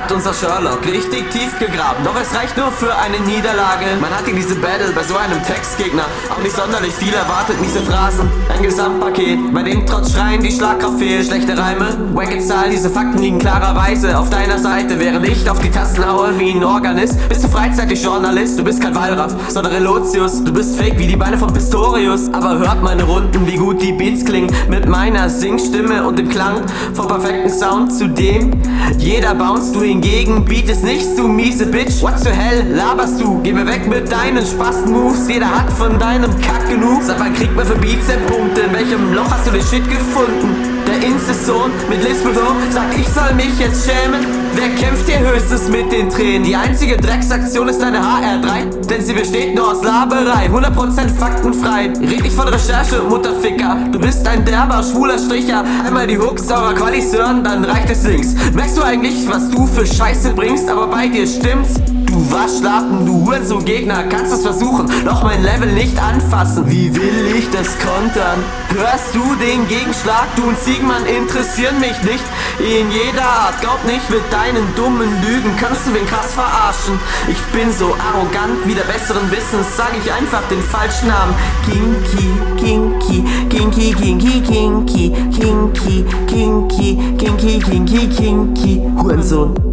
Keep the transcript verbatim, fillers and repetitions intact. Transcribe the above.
hat unser Sherlock richtig tief gegraben, doch es reicht nur für eine Niederlage. Man hat in diese Battle bei so einem Textgegner auch nicht sonderlich viel erwartet, diese Phrasen. Ein Gesamtpaket, bei dem trotz Schreien die Schlagkraft fehlt. Schlechte Reime, wacke Zahl, diese Fakten liegen klarerweise auf deiner Seite, während ich auf die Tasten haue wie ein Organist. Bist du freizeitig Journalist, du bist kein Wallraff, sondern Relotius. Du bist fake wie die Beine von Pistorius. Aber hört meine Runden, wie gut die Beats klingen, mit meiner Singstimme und dem Klang vom perfekten Sound zu dem jeder bounce. Du hingegen bietest nichts, du miese Bitch. What the hell laberst du? Geh mir weg mit deinen Spasten-Moves. Jeder hat von deinem Kack genug. Sag mal, kriegt man für Bizep-Punkte? In welchem Loch hast du den Shit gefunden? Der Insta-Sohn mit Lispelflow sagt, ich soll mich jetzt schämen. Wer kämpft hier höchstens mit den Tränen? Die einzige Drecksaktion ist deine H R drei, denn sie besteht nur aus Laberei, hundert Prozent faktenfrei. Red nicht von Recherche, Mutterficker. Du bist ein derber, schwuler Stricher. Einmal die Hooks saurer Qualis hören, dann reicht es links. Merkst du eigentlich, was du für Scheiße bringst? Aber bei dir stimmt's. Du Waschlappen, du Hurensohn-Gegner, kannst es versuchen, doch mein Level nicht anfassen. Wie will ich das kontern? Hörst du den Gegenschlag? Du und Siegmann interessieren mich nicht in jeder Art. Glaub nicht, mit deinen dummen Lügen kannst du wen krass verarschen. Ich bin so arrogant, wieder besseren Wissens sag ich einfach den falschen Namen. Kinky, Kinky, Kinky, Kinky, Kinky, Kinky, Kinky, Kinky, Kinky, Kinky, Hurensohn.